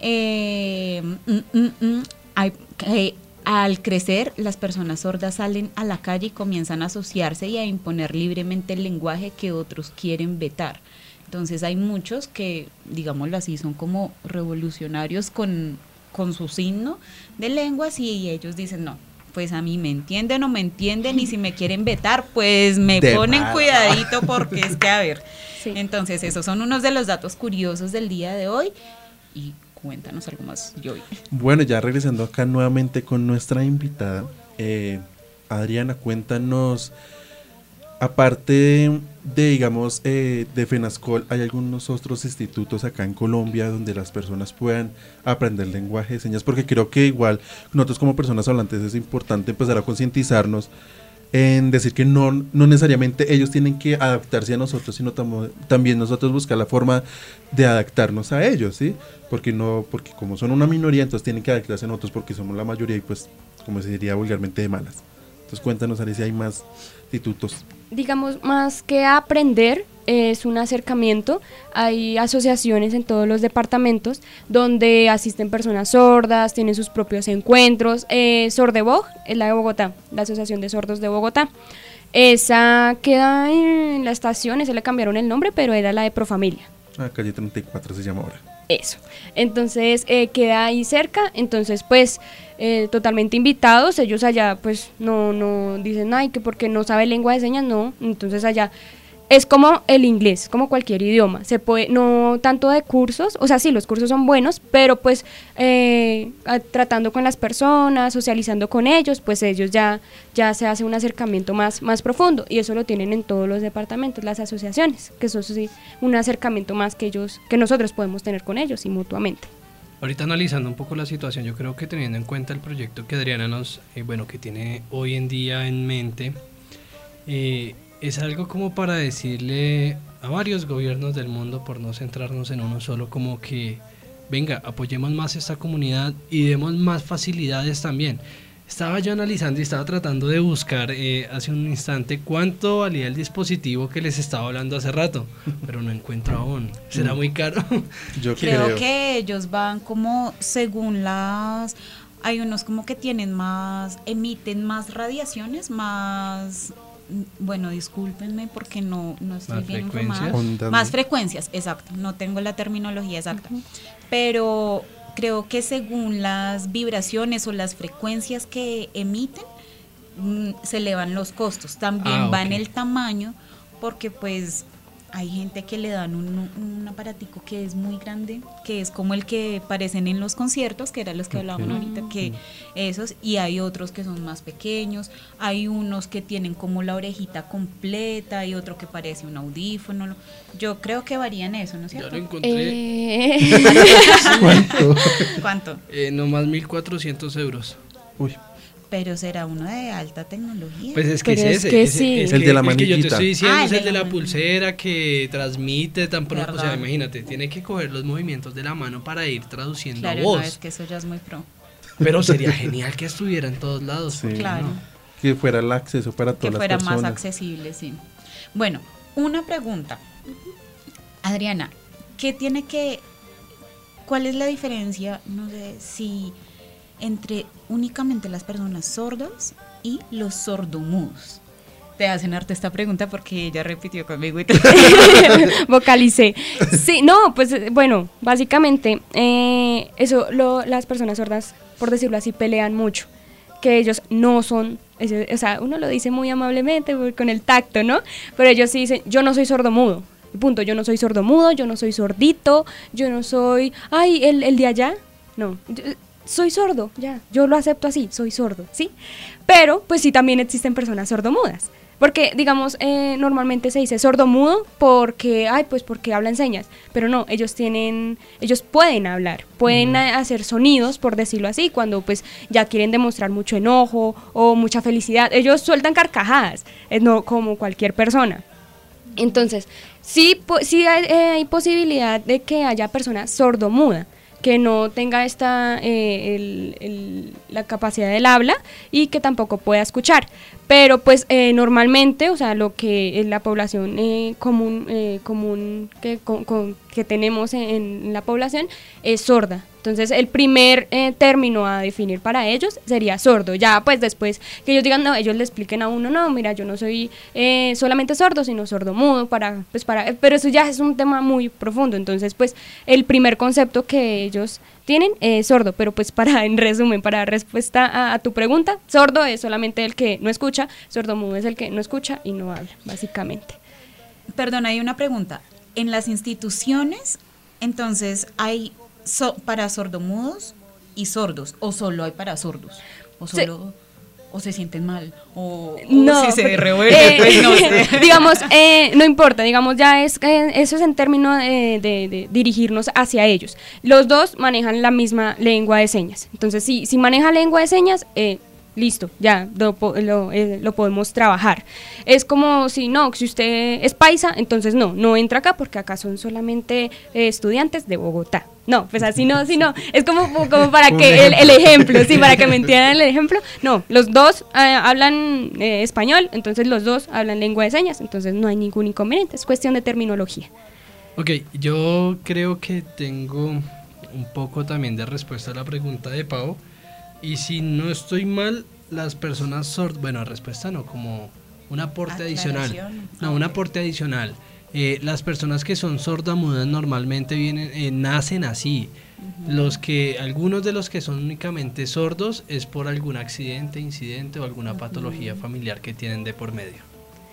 al crecer, las personas sordas salen a la calle y comienzan a asociarse y a imponer libremente el lenguaje que otros quieren vetar. Entonces hay muchos que, digámoslo así, son como revolucionarios con su signo de lenguas y ellos dicen, no, pues a mí me entienden o me entienden y si me quieren vetar, pues me ponen cuidadito porque es que a ver. Sí. Entonces esos son unos de los datos curiosos del día de hoy y cuéntanos algo más, Joey. Bueno, ya regresando acá nuevamente con nuestra invitada, Adriana, cuéntanos, aparte de, digamos, de FENASCOL, ¿hay algunos otros institutos acá en Colombia donde las personas puedan aprender lenguaje de señas? Porque creo que igual nosotros como personas hablantes es importante empezar a concientizarnos en decir que no necesariamente ellos tienen que adaptarse a nosotros, sino también nosotros buscar la forma de adaptarnos a ellos, ¿sí? Porque como son una minoría, entonces tienen que adaptarse a nosotros porque somos la mayoría y pues, como se diría vulgarmente, de malas. Entonces cuéntanos, Ari, si hay más institutos. Digamos, más que aprender, es un acercamiento. Hay asociaciones en todos los departamentos donde asisten personas sordas, tienen sus propios encuentros. Sordebog es la de Bogotá, la Asociación de Sordos de Bogotá. Esa queda en la estación, ese le cambiaron el nombre, pero era la de Profamilia. Calle 34 se llama ahora. Eso, entonces queda ahí cerca, entonces pues totalmente invitados, ellos allá pues no dicen, ay, que porque no sabe lengua de señas, no, entonces allá es como el inglés, como cualquier idioma, se puede, no tanto de cursos, o sea, sí, los cursos son buenos, pero pues tratando con las personas, socializando con ellos, pues ellos ya se hace un acercamiento más profundo, y eso lo tienen en todos los departamentos, las asociaciones, que eso sí, un acercamiento más que nosotros podemos tener con ellos y mutuamente. Ahorita analizando un poco la situación, yo creo que teniendo en cuenta el proyecto que Adriana que tiene hoy en día en mente, es algo como para decirle a varios gobiernos del mundo, por no centrarnos en uno solo, como que venga, apoyemos más esta comunidad y demos más facilidades también. Estaba yo analizando y estaba tratando de buscar hace un instante cuánto valía el dispositivo que les estaba hablando hace rato, pero no encuentro aún. ¿Será muy caro? Yo creo que ellos van como según hay unos como que emiten más radiaciones, bueno, discúlpenme porque no estoy bien informada. Más frecuencias, exacto, no tengo la terminología exacta, pero creo que según las vibraciones o las frecuencias que emiten, se elevan los costos. También va en el tamaño, porque pues hay gente que le dan un aparatico que es muy grande, que es como el que parecen en los conciertos, que eran los que hablábamos ahorita, que esos, y hay otros que son más pequeños, hay unos que tienen como la orejita completa, hay otro que parece un audífono. Yo creo que varía en eso, ¿no es cierto? Ya lo encontré. ¿Cuánto? Nomás 1.400 euros. Uy. Pero será uno de alta tecnología. Pues es que pero es ese. sí. El de la manillita. Que yo te estoy diciendo es el de la manilla. pulsera que transmite tan pronto. O sea, ¿Verdad? imagínate, tiene que coger los movimientos de la mano para ir traduciendo Claro, a voz. no, es que eso ya es muy pro. Pero sería genial que estuviera en todos lados. Sí. ¿por qué Claro. no? Que fuera el acceso para todas Que las fuera personas. más accesible, sí. Bueno, una pregunta. Adriana, ¿cuál es la diferencia, no sé, si entre únicamente las personas sordas y los sordomudos? Te hacen harta esta pregunta porque ella repitió conmigo y Vocalicé. Sí, no, pues bueno, básicamente las personas sordas, por decirlo así, pelean mucho, que ellos no son, o sea, uno lo dice muy amablemente con el tacto, ¿no? Pero ellos sí dicen, yo no soy sordomudo, punto, yo no soy sordomudo, yo no soy sordito, yo no soy, el de allá, no, soy sordo, ya, yo lo acepto así, soy sordo, ¿sí? Pero, pues sí, también existen personas sordomudas. Porque, digamos, normalmente se dice sordomudo porque hablan señas, pero no, ellos pueden hablar, pueden hacer sonidos, por decirlo así, cuando pues ya quieren demostrar mucho enojo o mucha felicidad, ellos sueltan carcajadas, no como cualquier persona. Entonces, sí hay posibilidad de que haya personas sordomuda, que no tenga la capacidad del habla y que tampoco pueda escuchar, pero pues normalmente, o sea, lo que es la población común que tenemos en la población es sorda. Entonces el primer término a definir para ellos sería sordo. Ya pues después que ellos digan, no, ellos le expliquen a uno, no, mira, yo no soy solamente sordo, sino sordomudo, pero eso ya es un tema muy profundo. Entonces pues el primer concepto que ellos tienen es sordo, pero pues en resumen, para respuesta a tu pregunta, sordo es solamente el que no escucha, sordomudo es el que no escucha y no habla, básicamente. Perdón, hay una pregunta. En las instituciones, entonces, ¿hay para sordomudos y sordos? ¿O solo hay para sordos? ¿O solo o se sienten mal? ¿O no, si se revuelve? Pues no sé. Digamos, no importa, digamos, ya eso es en términos de dirigirnos hacia ellos. Los dos manejan la misma lengua de señas. Entonces, si maneja lengua de señas, listo, ya lo podemos trabajar. Es como si usted es paisa, entonces no entra acá porque acá son solamente estudiantes de Bogotá. No, pues así no, es como para que el ejemplo, sí, para que me entiendan el ejemplo. No, los dos hablan español, entonces los dos hablan lengua de señas, entonces no hay ningún inconveniente, es cuestión de terminología. Ok, yo creo que tengo un poco también de respuesta a la pregunta de Pau. Y si no estoy mal, las personas sordas, bueno, respuesta no, como un aporte adicional. No, un aporte adicional. Las personas que son sordomudas normalmente nacen así. Algunos de los que son únicamente sordos es por algún accidente, incidente o alguna patología familiar que tienen de por medio.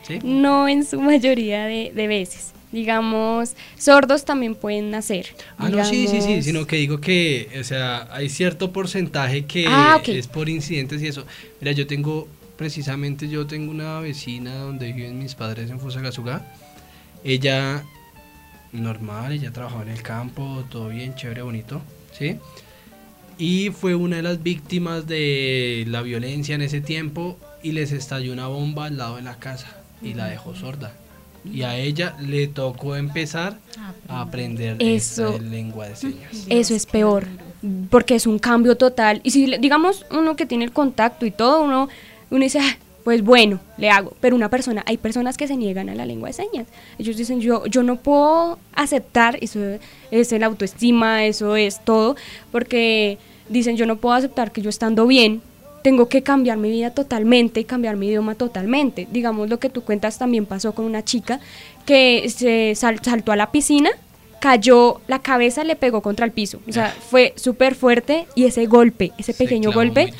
¿sí? No en su mayoría de veces. Digamos, sordos también pueden nacer. No, sí, sino que digo que, o sea, hay cierto porcentaje que okay. es por incidentes y eso. Mira, yo tengo una vecina donde viven mis padres en Fusagasugá. Ella, normal, ella trabajaba en el campo, todo bien, chévere, bonito, ¿sí? Y fue una de las víctimas de la violencia en ese tiempo y les estalló una bomba al lado de la casa y la dejó sorda. Y a ella le tocó empezar a aprender esa lengua de señas. Eso es peor, porque es un cambio total. Y si, digamos, uno que tiene el contacto y todo, uno dice, pues bueno, le hago. Pero hay personas que se niegan a la lengua de señas. Ellos dicen, yo no puedo aceptar, eso es el autoestima, eso es todo, porque dicen, yo no puedo aceptar que yo estando bien, tengo que cambiar mi vida totalmente y cambiar mi idioma totalmente. Digamos, lo que tú cuentas también pasó con una chica que se saltó a la piscina, cayó, la cabeza le pegó contra el piso. O sea, fue súper fuerte y ese pequeño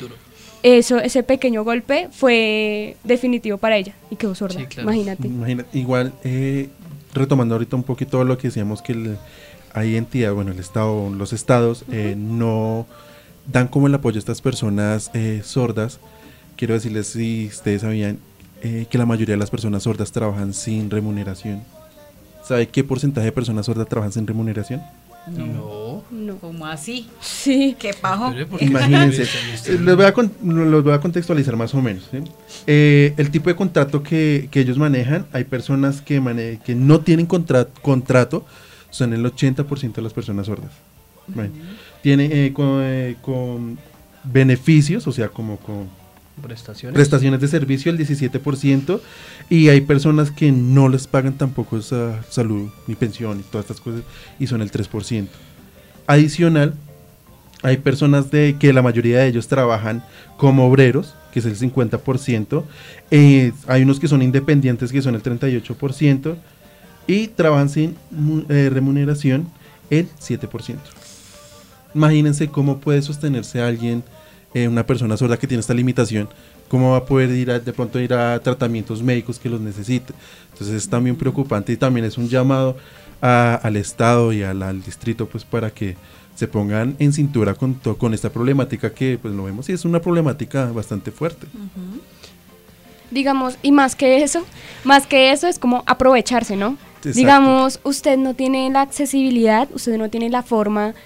golpe fue definitivo para ella y quedó sorda. Sí, claro. Imagínate. Igual, retomando ahorita un poquito lo que decíamos que hay entidades, bueno, el Estado, los estados no dan como el apoyo a estas personas sordas. Quiero decirles, si ustedes sabían que la mayoría de las personas sordas trabajan sin remuneración. ¿Sabe qué porcentaje de personas sordas trabajan sin remuneración? No. ¿Cómo así? Sí. ¿Qué pajo? Imagínense, los voy a contextualizar más o menos, ¿sí? El tipo de contrato que ellos manejan, hay personas que no tienen contrato, son el 80% de las personas sordas. Bueno, tiene con beneficios, o sea, como con prestaciones de servicio el 17%, y hay personas que no les pagan tampoco esa salud ni pensión y todas estas cosas, y son el 3%. Adicional, hay personas que la mayoría de ellos trabajan como obreros, que es el 50%, hay unos que son independientes, que son el 38%, y trabajan sin remuneración el 7%. Imagínense cómo puede sostenerse alguien, una persona sorda que tiene esta limitación, cómo va a poder de pronto ir a tratamientos médicos que los necesite. Entonces es también preocupante, y también es un llamado al Estado y al distrito, pues, para que se pongan en cintura con esta problemática que, pues, lo vemos y es una problemática bastante fuerte. Digamos, y más que eso es como aprovecharse, ¿no? Exacto. Digamos, usted no tiene la accesibilidad, usted no tiene la forma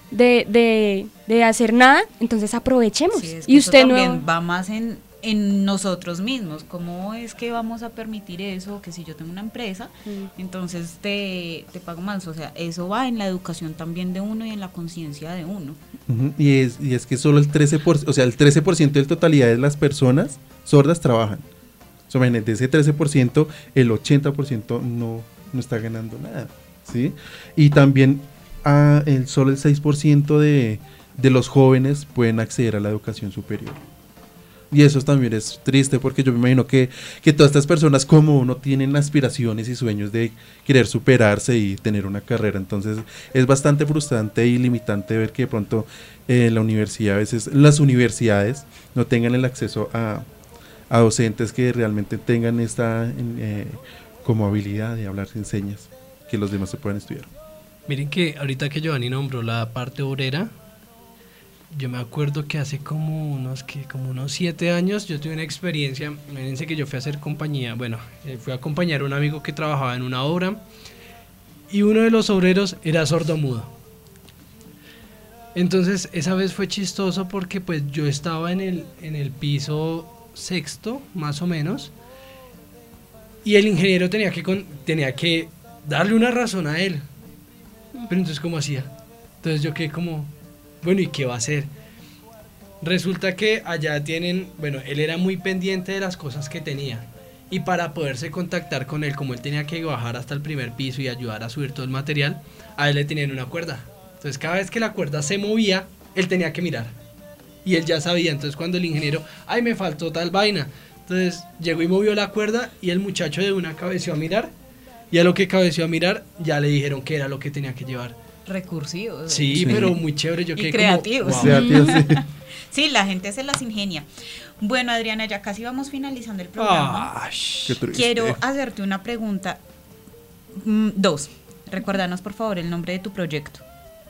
de hacer nada, entonces aprovechemos. Sí, es que y usted también va más en nosotros mismos. ¿Cómo es que vamos a permitir eso? Que si yo tengo una empresa, entonces te pago más. O sea, eso va en la educación también de uno y en la conciencia de uno. Y es que solo el 13%, o sea, el 13% de la totalidad de las personas sordas trabajan. O sea, de ese 13%, el 80% no está ganando nada, ¿sí? Y también solo el 6% de los jóvenes pueden acceder a la educación superior. Y eso también es triste, porque yo me imagino que todas estas personas como uno tienen aspiraciones y sueños de querer superarse y tener una carrera. Entonces es bastante frustrante y limitante ver que de pronto la universidad, a veces las universidades no tengan el acceso a docentes que realmente tengan esta como habilidad de hablar sin señas, que los demás se puedan estudiar. Miren que ahorita que Giovanni nombró la parte obrera, yo me acuerdo que hace como unos 7 años yo tuve una experiencia. Imagínense que yo fui a hacer compañía, fui a acompañar a un amigo que trabajaba en una obra, y uno de los obreros era sordomudo. Entonces esa vez fue chistoso porque pues yo estaba en el piso 6º, más o menos, y el ingeniero tenía que darle una razón a él. Pero entonces, ¿cómo hacía? Entonces yo quedé como, bueno, ¿y qué va a hacer? Resulta que allá tienen, él era muy pendiente de las cosas que tenía, y para poderse contactar con él, como él tenía que bajar hasta el primer piso y ayudar a subir todo el material, a él le tenían una cuerda. Entonces cada vez que la cuerda se movía, él tenía que mirar, y él ya sabía. Entonces cuando el ingeniero, ay, me faltó tal vaina, entonces llegó y movió la cuerda, y el muchacho de una cabeció a mirar, y a lo que cabeció a mirar ya le dijeron que era lo que tenía que llevar. Recursivo. Sí, pero muy chévere. Yo y creativos. Wow. Creativos, sí. Sí, la gente se las ingenia. Bueno, Adriana, ya casi vamos finalizando el programa. Quiero hacerte una pregunta. 2. Recuérdanos, por favor, el nombre de tu proyecto.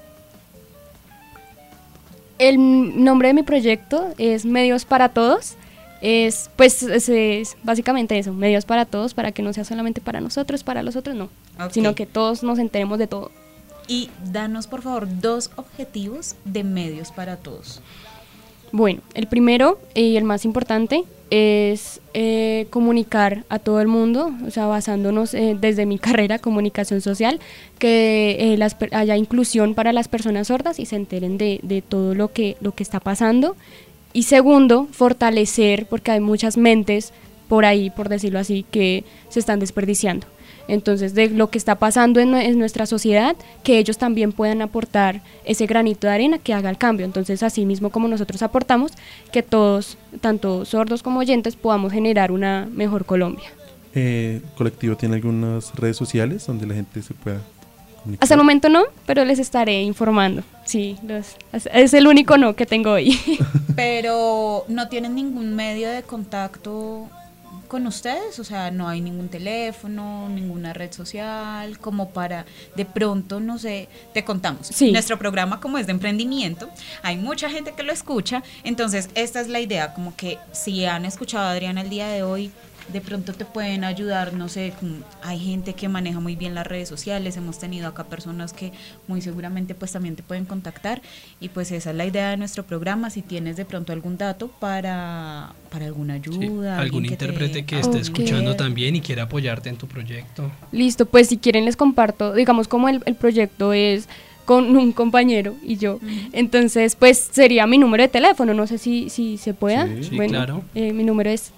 El nombre de mi proyecto es Medios para Todos. Es básicamente eso, medios para todos, para que no sea solamente para nosotros, para los otros, no, sino que todos nos enteremos de todo. Y danos, por favor, 2 objetivos de Medios para Todos. Bueno, el primero y el más importante es comunicar a todo el mundo, o sea, basándonos desde mi carrera, comunicación social, que haya inclusión para las personas sordas y se enteren de todo lo que está pasando. Y segundo, fortalecer, porque hay muchas mentes por ahí, por decirlo así, que se están desperdiciando. Entonces, de lo que está pasando en nuestra sociedad, que ellos también puedan aportar ese granito de arena que haga el cambio. Entonces, así mismo como nosotros aportamos, que todos, tanto sordos como oyentes, podamos generar una mejor Colombia. ¿Colectivo tiene algunas redes sociales donde la gente se pueda comunicar? Hasta el momento no, pero les estaré informando. Sí, es el único no que tengo hoy. Pero ¿no tienen ningún medio de contacto con ustedes? O sea, no hay ningún teléfono, ninguna red social, como para de pronto, no sé, te contamos. Sí. Nuestro programa, como es de emprendimiento, hay mucha gente que lo escucha, entonces esta es la idea, como que si han escuchado a Adriana el día de hoy, de pronto te pueden ayudar, no sé, hay gente que maneja muy bien las redes sociales, hemos tenido acá personas que muy seguramente pues también te pueden contactar, y pues esa es la idea de nuestro programa. Si tienes de pronto algún dato para alguna ayuda, sí, algún intérprete que esté escuchando también y quiera apoyarte en tu proyecto. Listo, pues si quieren les comparto, digamos como el proyecto es con un compañero y yo, entonces pues sería mi número de teléfono, no sé si se pueda. Sí, bueno, claro. Mi número es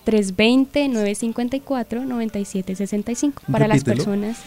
320-954-9765 para las personas.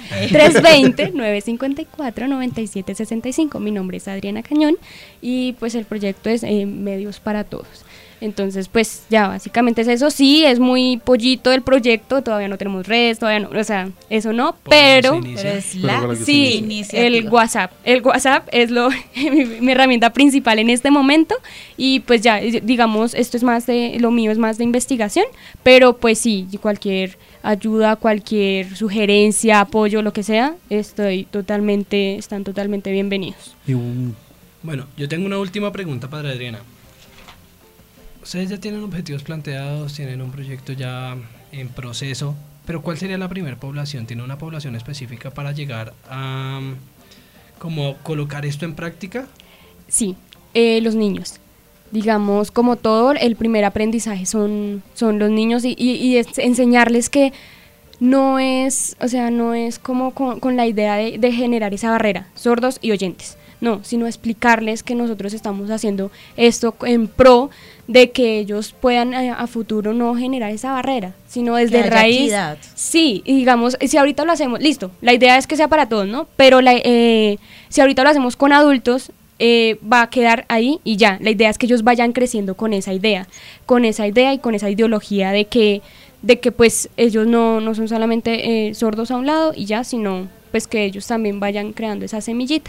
320-954-9765. Mi nombre es Adriana Cañón y pues el proyecto es Medios para Todos. Entonces, pues ya básicamente es eso. Sí, es muy pollito el proyecto, todavía no tenemos redes, todavía no, o sea, eso no, pero es el WhatsApp. El WhatsApp es mi herramienta principal en este momento, y pues ya, digamos, esto es más lo mío es más de investigación, pero pues sí, cualquier ayuda, cualquier sugerencia, apoyo, lo que sea, están totalmente bienvenidos. Bueno, yo tengo una última pregunta para Adriana. Ustedes ya tienen objetivos planteados, tienen un proyecto ya en proceso, pero ¿cuál sería la primera población? ¿Tiene una población específica para llegar a como colocar esto en práctica? Sí, los niños. Digamos, como todo, el primer aprendizaje son los niños y es enseñarles que no es como con la idea de generar esa barrera, sordos y oyentes. No, sino explicarles que nosotros estamos haciendo esto en pro de que ellos puedan a futuro no generar esa barrera, sino desde raíz. Equidad. Sí, y digamos, si ahorita lo hacemos, listo, la idea es que sea para todos, ¿no? Pero si ahorita lo hacemos con adultos, va a quedar ahí y ya. La idea es que ellos vayan creciendo con esa idea y con esa ideología de que pues ellos no son solamente sordos a un lado y ya, sino pues que ellos también vayan creando esa semillita.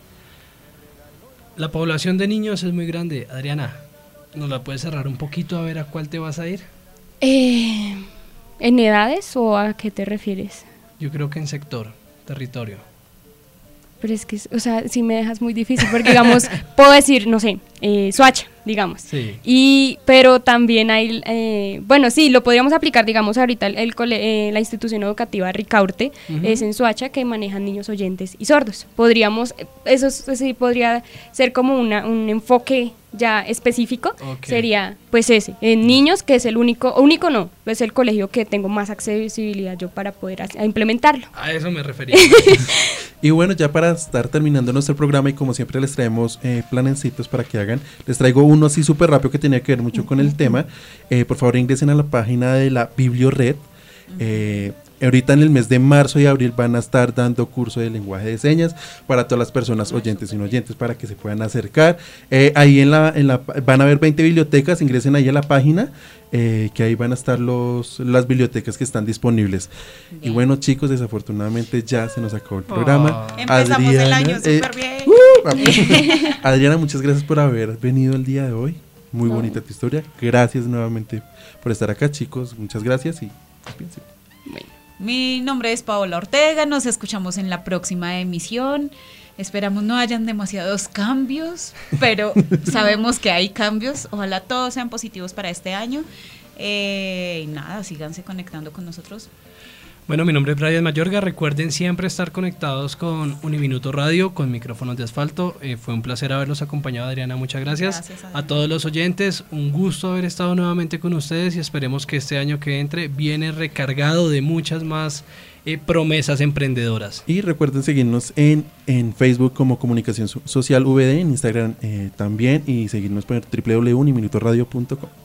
La población de niños es muy grande. Adriana, ¿nos la puedes cerrar un poquito a ver a cuál te vas a ir? ¿En edades o a qué te refieres? Yo creo que en sector, territorio. Pero es que, o sea, sí me dejas muy difícil, porque digamos, puedo decir, no sé, Soacha, digamos. Sí. Pero también hay, bueno, sí, lo podríamos aplicar, digamos, ahorita la institución educativa Ricaurte es en Soacha, que manejan niños oyentes y sordos. Eso sí podría ser como un enfoque ya específico, sería pues ese, en niños, que es el único no, es el colegio que tengo más accesibilidad yo para poder implementarlo. A eso me refería. Y bueno, ya para estar terminando nuestro programa, y como siempre les traemos planencitos para que hagan, les traigo uno así súper rápido que tenía que ver mucho con el tema. Por favor, ingresen a la página de la Bibliored. Ahorita en el mes de marzo y abril van a estar dando curso de lenguaje de señas para todas las personas oyentes y no oyentes, para que se puedan acercar. Ahí van a haber 20 bibliotecas, ingresen ahí a la página, que ahí van a estar las bibliotecas que están disponibles. Bien. Y bueno, chicos, desafortunadamente ya se nos acabó el programa. Empezamos el año súper bien. Adriana, muchas gracias por haber venido el día de hoy. Muy bonita tu historia. Gracias nuevamente por estar acá, chicos. Muchas gracias y despídense. Mi nombre es Paola Ortega. Nos escuchamos en la próxima emisión. Esperamos no hayan demasiados cambios, pero sabemos que hay cambios. Ojalá todos sean positivos para este año. Y nada, síganse conectando con nosotros. Bueno, mi nombre es Brian Mayorga. Recuerden siempre estar conectados con Uniminuto Radio, con Micrófonos de Asfalto. Fue un placer haberlos acompañado, Adriana. Muchas gracias. A todos los oyentes, un gusto haber estado nuevamente con ustedes y esperemos que este año que entre viene recargado de muchas más promesas emprendedoras. Y recuerden seguirnos en Facebook como Comunicación Social VD, en Instagram también, y seguirnos por www.uniminutoradio.com.